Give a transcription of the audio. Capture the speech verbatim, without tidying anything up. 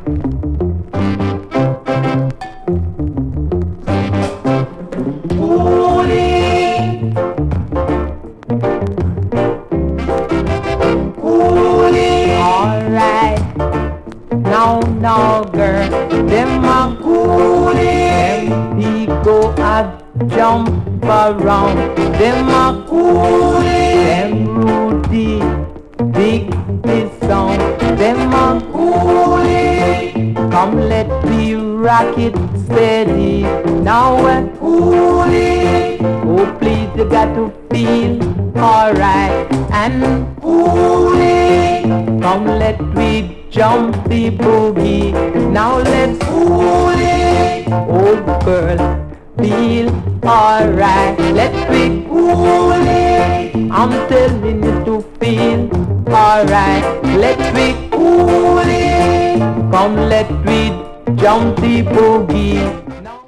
Coolie, coolie. Alright, now, now, girl, them a coolie. Them go a jump around. Them a coolie. Them Rudy dig this song. Them a coolie. Come let me rock it steady. Now we're coolie. Oh please, you got to feel alright and coolie. Come let me jump the boogie. Now let's coolie. Oh girl, feel alright. Let's be coolie. I'm telling you to feel alright. Let's be coolie. Come let me jump the boogie. Now